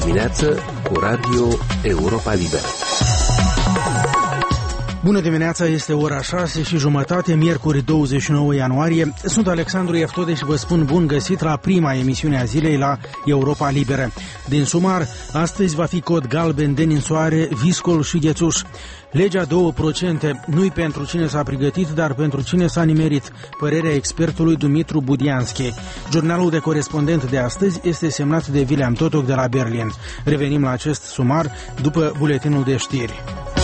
dimineață cu Radio Europa Liberă. Bună dimineața, este ora 6:30, miercuri 29 ianuarie. Sunt Alexandru Eftode și vă spun bun găsit la prima emisiune a zilei la Europa Liberă. Din sumar, astăzi va fi cod galben de ninsoare, viscol și ghețuș. Legea 2% nu-i pentru cine s-a pregătit, dar pentru cine s-a nimerit, părerea expertului Dumitru Budianski. Jurnalul de corespondent de astăzi este semnat de William Totoc de la Berlin. Revenim la acest sumar după buletinul de știri.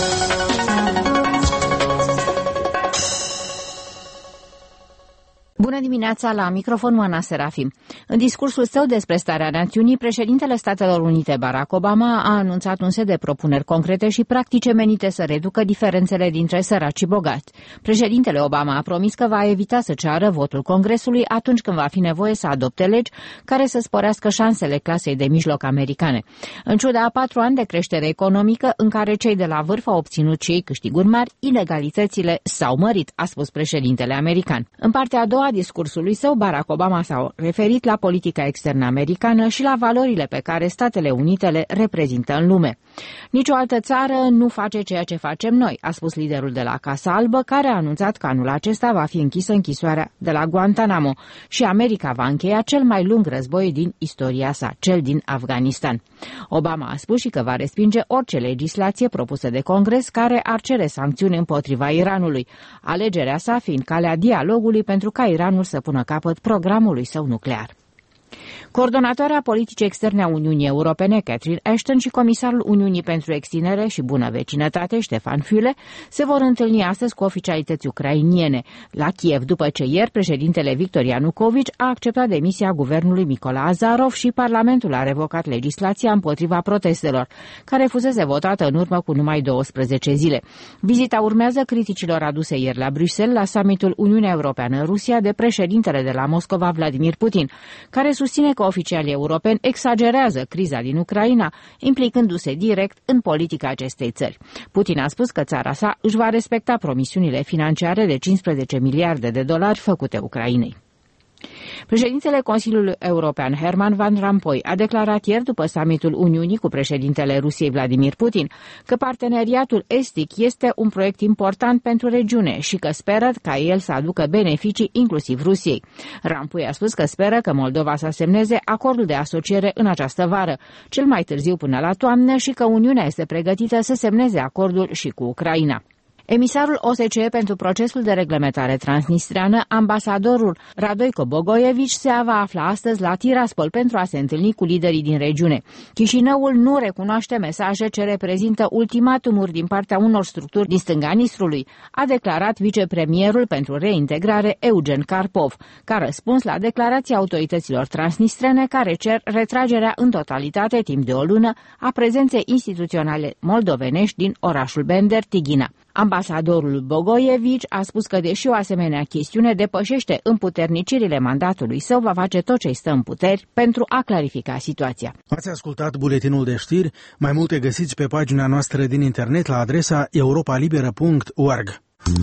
Bună dimineața, la microfon Oana Serafim. În discursul său despre starea națiunii, președintele Statelor Unite Barack Obama a anunțat un set de propuneri concrete și practice menite să reducă diferențele dintre săraci și bogați. Președintele Obama a promis că va evita să ceară votul Congresului atunci când va fi nevoie să adopte legi care să sporească șansele clasei de mijloc americane. În ciuda a 4 ani de creștere economică, în care cei de la vârf au obținut și ei câștiguri mari, inegalitățile s-au mărit, a spus președintele american. În partea a doua a discursului său, Barack Obama s-a referit la politica externă americană și la valorile pe care Statele Unite le reprezintă în lume. Nicio altă țară nu face ceea ce facem noi, a spus liderul de la Casa Albă, care a anunțat că anul acesta va fi închisă închisoarea de la Guantanamo și America va încheia cel mai lung război din istoria sa, cel din Afganistan. Obama a spus și că va respinge orice legislație propusă de Congres care ar cere sancțiuni împotriva Iranului, alegerea sa fiind calea dialogului pentru ca Iranul să pună capăt programului său nuclear. Coordonatoarea politicii externe a Uniunii Europene, Catherine Ashton, și comisarul Uniunii pentru extindere și bună vecinătate, Stefan Füle, se vor întâlni astăzi cu oficialități ucrainiene la Kiev, după ce ieri președintele Viktor Yanukovych a acceptat demisia guvernului Mykola Azarov și Parlamentul a revocat legislația împotriva protestelor, care fusese votată în urmă cu numai 12 zile. Vizita urmează criticilor aduse ieri la Bruxelles la summitul Uniunea Europeană-Rusia de președintele de la Moscova, Vladimir Putin, care susține că oficialii europeni exagerează criza din Ucraina, implicându-se direct în politica acestei țări. Putin a spus că țara sa își va respecta promisiunile financiare de 15 miliarde de dolari făcute Ucrainei. Președintele Consiliului European, Herman Van Rompuy, a declarat ieri după summitul Uniunii cu președintele Rusiei Vladimir Putin că parteneriatul estic este un proiect important pentru regiune și că speră ca el să aducă beneficii inclusiv Rusiei. Rompuy a spus că speră că Moldova să semneze acordul de asociere în această vară, cel mai târziu până la toamnă, și că Uniunea este pregătită să semneze acordul și cu Ucraina. Emisarul OSCE pentru procesul de reglementare transnistreană, ambasadorul Radojko Bogojević, se va afla astăzi la Tiraspol pentru a se întâlni cu liderii din regiune. Chișinăul nu recunoaște mesaje ce reprezintă ultimatumuri din partea unor structuri din stânga Nistrului, a declarat vicepremierul pentru reintegrare Eugen Karpov, ca răspuns la declarația autorităților transnistrene care cer retragerea în totalitate timp de o lună a prezenței instituționale moldovenești din orașul Bender, Tighina. Ambasadorul Bogojević a spus că, deși o asemenea chestiune depășește împuternicirile mandatului său, va face tot ce-i stă în puteri pentru a clarifica situația. Ați ascultat buletinul de știri. Mai multe găsiți pe pagina noastră din internet la adresa europalibera.org.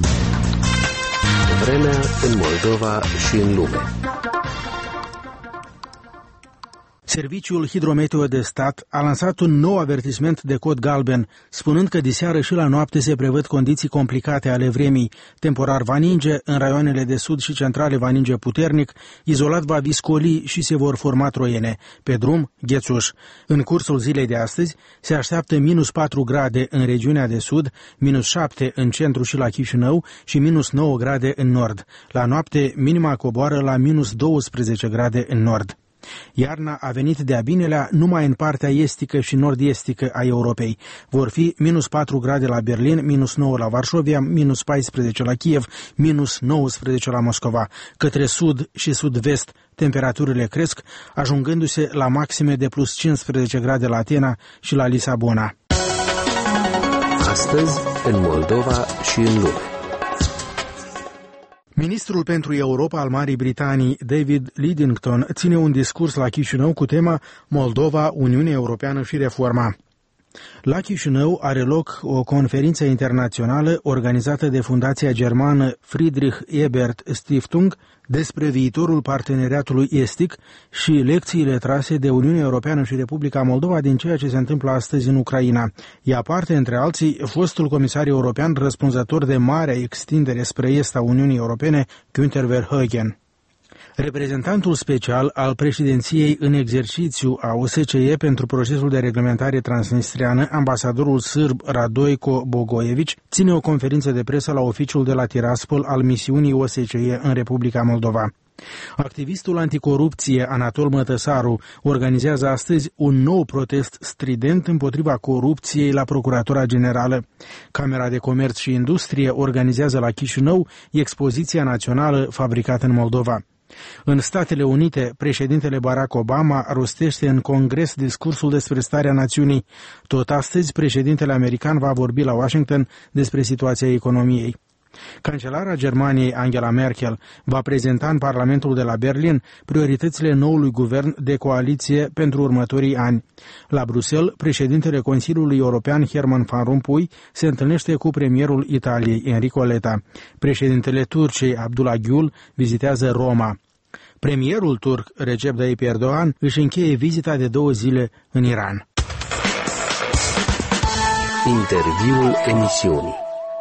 Vremea în Moldova și în lume. Serviciul Hidrometeo de Stat a lansat un nou avertisment de cod galben, spunând că diseară și la noapte se prevăd condiții complicate ale vremii. Temporar va ninge, în raioanele de sud și centrale va ninge puternic, izolat va viscoli și se vor forma troiene. Pe drum, ghețuș. În cursul zilei de astăzi se așteaptă -4 grade în regiunea de sud, -7 în centru și la Chișinău și -9 grade în nord. La noapte, minima coboară la -12 grade în nord. Iarna a venit de-a binelea numai în partea estică și nord-estică a Europei. Vor fi -4 grade la Berlin, -9 la Varșovia, -14 la Kiev, -19 la Moscova. Către sud și sud-vest temperaturile cresc, ajungându-se la maxime de +15 grade la Atena și la Lisabona. Astăzi, în Moldova și în lume. Ministrul pentru Europa al Marii Britanii, David Lidington, ține un discurs la Chișinău cu tema Moldova, Uniunea Europeană și reforma. La Chișinău are loc o conferință internațională organizată de fundația germană Friedrich Ebert Stiftung despre viitorul parteneriatului estic și lecțiile trase de Uniunea Europeană și Republica Moldova din ceea ce se întâmplă astăzi în Ucraina. Ia parte, între alții, fostul comisar european răspunzător de marea extindere spre est a Uniunii Europene, Günther Verheugen. Reprezentantul special al președinției în exercițiu a OSCE pentru procesul de reglementare transnistriană, ambasadorul sârb Radojko Bogojević, ține o conferință de presă la oficiul de la Tiraspol al misiunii OSCE în Republica Moldova. Activistul anticorupție Anatol Mătăsaru organizează astăzi un nou protest strident împotriva corupției la Procuratura Generală. Camera de Comerț și Industrie organizează la Chișinău expoziția națională Fabricată în Moldova. În Statele Unite, președintele Barack Obama rostește în Congres discursul despre starea națiunii. Tot astăzi, președintele american va vorbi la Washington despre situația economiei. Cancelara Germaniei Angela Merkel va prezenta în Parlamentul de la Berlin prioritățile noului guvern de coaliție pentru următorii ani. La Bruxelles, președintele Consiliului European Herman Van Rompuy se întâlnește cu premierul Italiei Enrico Letta. Președintele Turciei Abdullah Gül vizitează Roma. Premierul turc Recep Tayyip Erdogan își încheie vizita de 2 zile în Iran. Interviul emisiunii.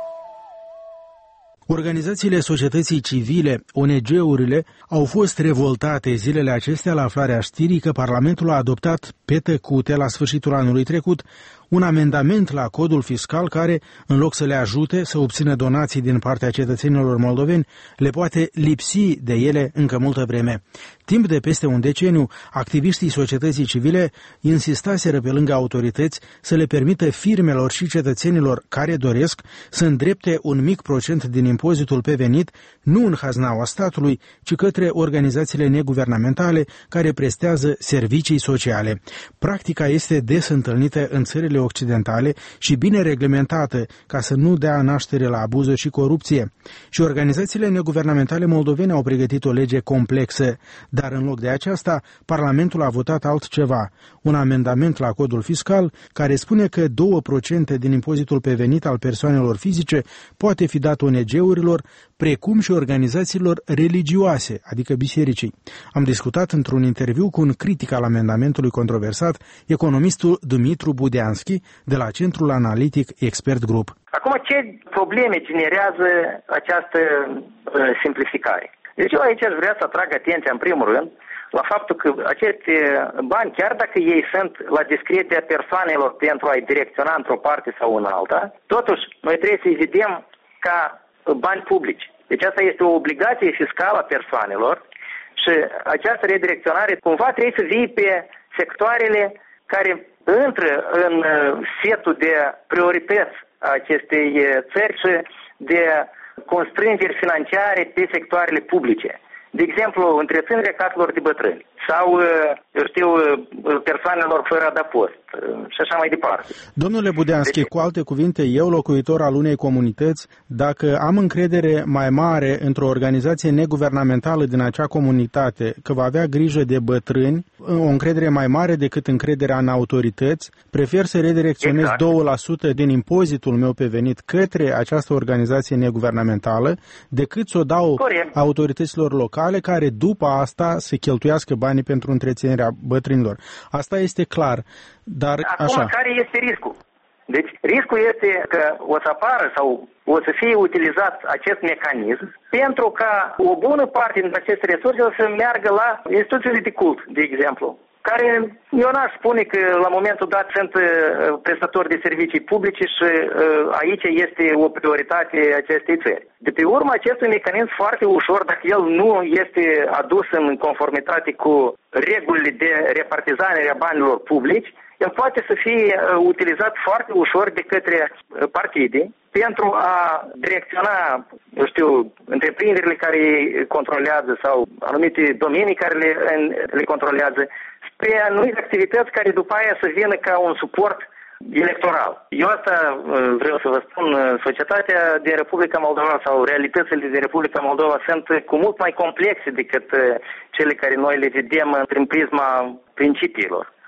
Organizațiile societății civile, ONG-urile, au fost revoltate zilele acestea la aflarea știrii că Parlamentul a adoptat pe tăcute la sfârșitul anului trecut un amendament la codul fiscal care, în loc să le ajute să obțină donații din partea cetățenilor moldoveni, le poate lipsi de ele încă multă vreme. Timp de peste un deceniu, activiștii societății civile insistaseră pe lângă autorități să le permită firmelor și cetățenilor care doresc să îndrepte un mic procent din impozitul pe venit, nu în haznaua statului, ci către organizațiile neguvernamentale care prestează servicii sociale. Practica este des întâlnită în țările occidentale și bine reglementată ca să nu dea naștere la abuzuri și corupție. Și organizațiile neguvernamentale moldovene au pregătit o lege complexă, dar în loc de aceasta, Parlamentul a votat altceva, un amendament la codul fiscal care spune că 2% din impozitul pe venit al persoanelor fizice poate fi dat ONG-urilor, precum și organizațiilor religioase, adică bisericii. Am discutat într-un interviu cu un critic al amendamentului controversat, economistul Dumitru Budeanski, de la Centrul Analitic Expert Group. Acum, ce probleme generează această simplificare? Deci eu aici aș vrea să atrag atenția, în primul rând, la faptul că acești bani, chiar dacă ei sunt la discreția persoanelor pentru a-i direcționa într-o parte sau în alta, totuși noi trebuie să-i vedem ca bani publici. Deci asta este o obligație fiscală a persoanelor și această redirecționare cumva trebuie să vii pe sectoarele care intră în setul de priorități a acestei țări și de constrângeri financiare pe sectoarele publice. De exemplu, întreținerea caselor de bătrâni sau, eu știu, persoanelor fără adăpost și așa mai departe. Domnule Budeanski, cu alte cuvinte, eu, locuitor al unei comunități, dacă am încredere mai mare într-o organizație neguvernamentală din acea comunitate, că va avea grijă de bătrâni, o încredere mai mare decât încrederea în autorități, prefer să redirecționez 2% din impozitul meu pe venit către această organizație neguvernamentală, decât să o dau autorităților locale, care după asta se cheltuiască banii pentru întreținerea bătrânilor. Asta este clar. Dar acum, așa. Care este riscul? Deci, riscul este că o să apară sau o să fie utilizat acest mecanism pentru ca o bună parte din aceste resurse să meargă la instituțiile de cult, de exemplu, care eu n-aș spune că la momentul dat sunt prestatori de servicii publice și aici este o prioritate acestei țări. De pe urmă acestui mecanism foarte ușor, dacă el nu este adus în conformitate cu regulile de repartizare a banilor publici, el poate să fie utilizat foarte ușor de către partide pentru a direcționa, eu știu, întreprinderile care controlează sau anumite domenii care le controlează spre anumite activități care după aia să vină ca un suport electoral. Eu asta vreau să vă spun, societatea din Republica Moldova sau realitățile din Republica Moldova sunt cu mult mai complexe decât cele care noi le vedem prin prisma principiilor.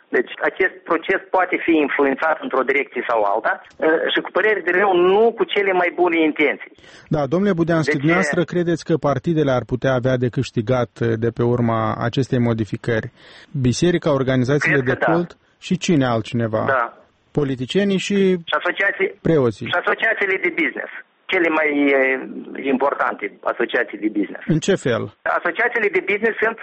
Deci acest proces poate fi influențat într-o direcție sau alta și cu părere de rău, nu cu cele mai bune intenții. Da, domnule Budeanski, dumneavoastră credeți că partidele ar putea avea de câștigat de pe urma acestei modificări? Biserica, organizațiile de cult și cine altcineva? Da. Politicienii și preoții. Și asociațiile de business. Cele mai importante asociații de business. În ce fel? Asociațiile de business sunt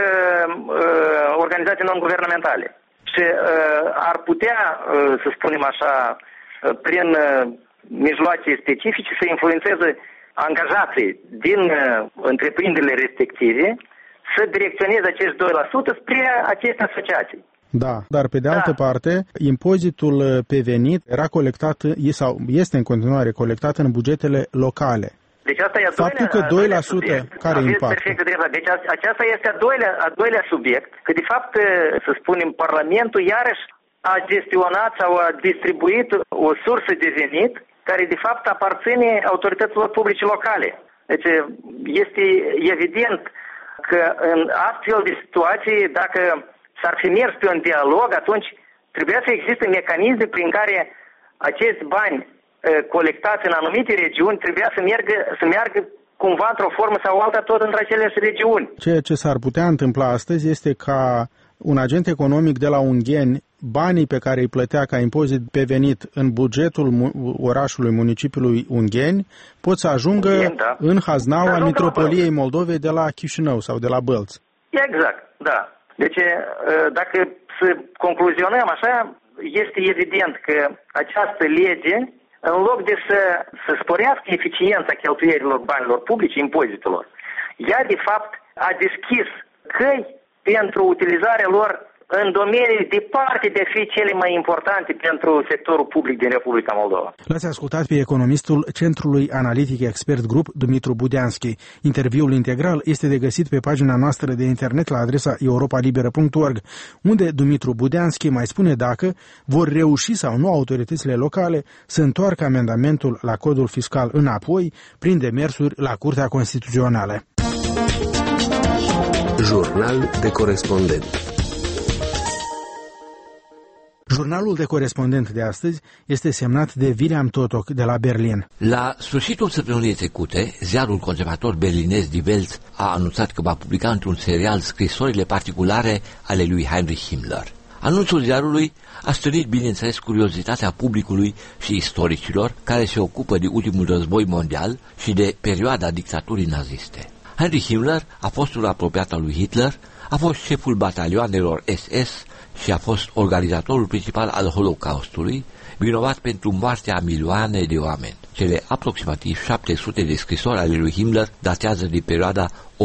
organizații non-guvernamentale. Și ar putea, să spunem așa, prin mijloace specifice să influențeze angajații din întreprinderile respective să direcționeze acești 2% spre aceste asociații. Da, dar pe de altă parte, impozitul pe venit era colectat sau este în continuare colectat în bugetele locale. Deci asta e faptul că 2% care impact? Perfect drept. Deci aceasta este a doilea subiect, că de fapt, să spunem, Parlamentul iarăși a gestionat sau a distribuit o sursă de venit care de fapt aparține autorităților publice locale. Deci este evident că în astfel de situații, dacă s-ar fi mers pe un dialog, atunci trebuia să existe mecanisme prin care acești bani colectați în anumite regiuni trebuia să meargă cumva într-o formă sau alta tot între aceleași regiuni. Ceea ce s-ar putea întâmpla astăzi este ca un agent economic de la Ungheni, banii pe care îi plătea ca impozit pe venit în bugetul orașului, municipiului Ungheni, pot să ajungă în haznaua Mitropoliei Moldovei de la Chișinău sau de la Bălți. Exact, da. Deci, dacă să concluzionăm așa, este evident că această lege, în loc de să sporească eficiența cheltuierilor banilor publici, impozitelor, ea, de fapt, a deschis căi pentru utilizarea lor în domenii departe de a fi cele mai importante pentru sectorul public din Republica Moldova. L-ați ascultat pe economistul Centrului Analitic Expert Group, Dumitru Budeanski. Interviul integral este de găsit pe pagina noastră de internet la adresa europalibera.org, unde Dumitru Budeanski mai spune dacă vor reuși sau nu autoritățile locale să întoarcă amendamentul la codul fiscal înapoi prin demersuri la Curtea Constituțională. Jurnal de corespondent. Jurnalul de corespondent de astăzi este semnat de William Totok de la Berlin. La sfârșitul săptămânii trecute, ziarul conservator berlinez Die Welt a anunțat că va publica într-un serial scrisorile particulare ale lui Heinrich Himmler. Anunțul ziarului a stârnit, bineînțeles, curiozitatea publicului și istoricilor care se ocupă de ultimul război mondial și de perioada dictaturii naziste. Heinrich Himmler a fost un apropiat al lui Hitler, a fost șeful batalioanelor SS și a fost organizatorul principal al Holocaustului, vinovat pentru moartea a milioane de oameni. Cele aproximativ 700 de scrisori ale lui Himmler datează din perioada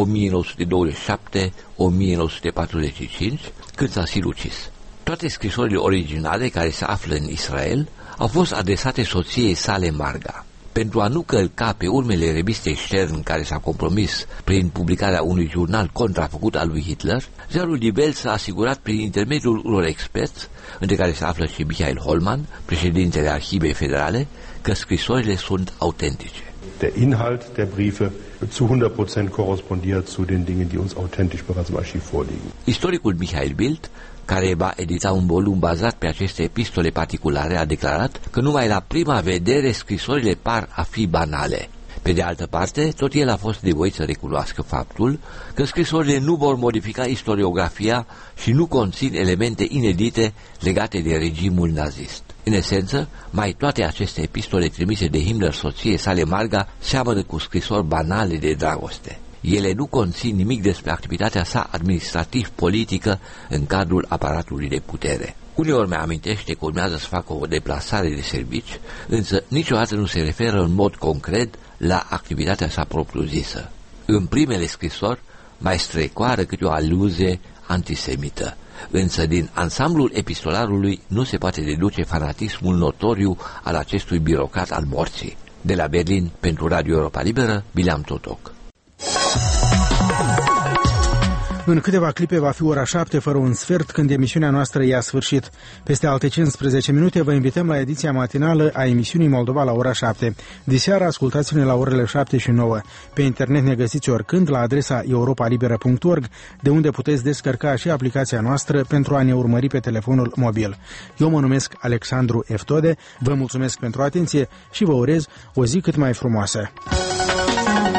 1927-1945, când s-a silucis. Toate scrisorile originale care se află în Israel au fost adresate soției sale Marga. Pentru a nu călca pe urmele revistei Stern, care s-a compromis prin publicarea unui jurnal contrafăcut al lui Hitler, ziarul Die Welt s-a asigurat prin intermediul unor experți, între care se află și Michael Hollmann, președintele Arhivei Federale, că scrisorile sunt autentice. Der Inhalt der Briefe zu 100% correspondiert zu den Dingen, die uns authentisch bereits im Archiv vorliegen. Istoricul Michael Bildt, care va edita un volum bazat pe aceste epistole particulare, a declarat că numai la prima vedere scrisorile par a fi banale. Pe de altă parte, tot el a fost nevoit să recunoască faptul că scrisorile nu vor modifica istoriografia și nu conțin elemente inedite legate de regimul nazist. În esență, mai toate aceste epistole trimise de Himmler soției sale Marga seamănă cu scrisori banale de dragoste. Ele nu conțin nimic despre activitatea sa administrativ-politică în cadrul aparatului de putere. Uneori mi amintește că urmează să facă o deplasare de servici, însă niciodată nu se referă în mod concret la activitatea sa propriu-zisă. În primele scrisori mai strecoară câte o aluzie antisemită, însă din ansamblul epistolarului nu se poate deduce fanatismul notoriu al acestui birocrat al morții. De la Berlin, pentru Radio Europa Liberă, William Totok. În câteva clipe va fi ora 7 fără un sfert când emisiunea noastră ia sfârșit. Peste alte 15 minute vă invităm la ediția matinală a emisiunii Moldova la ora 7. Diseară ascultați-ne la orele 7 și 9. Pe internet ne găsiți oricând la adresa europalibera.org, de unde puteți descărca și aplicația noastră pentru a ne urmări pe telefonul mobil. Eu mă numesc Alexandru Eftode, vă mulțumesc pentru atenție și vă urez o zi cât mai frumoasă.